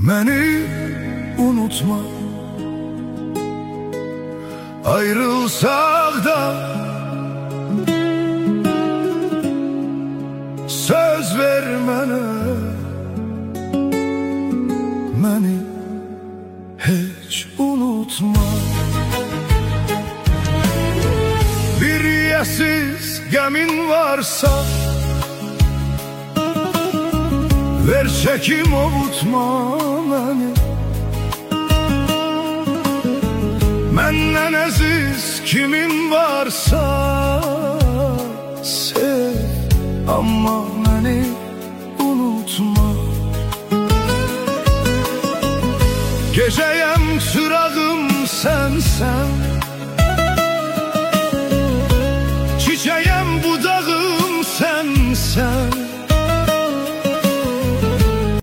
Beni unutma, ayrılsak da söz vermene. Beni hiç unutma. Bir yersiz gemin varsa ver çekim avutma beni. Menden aziz kimin varsa sev, ama beni unutma. Gece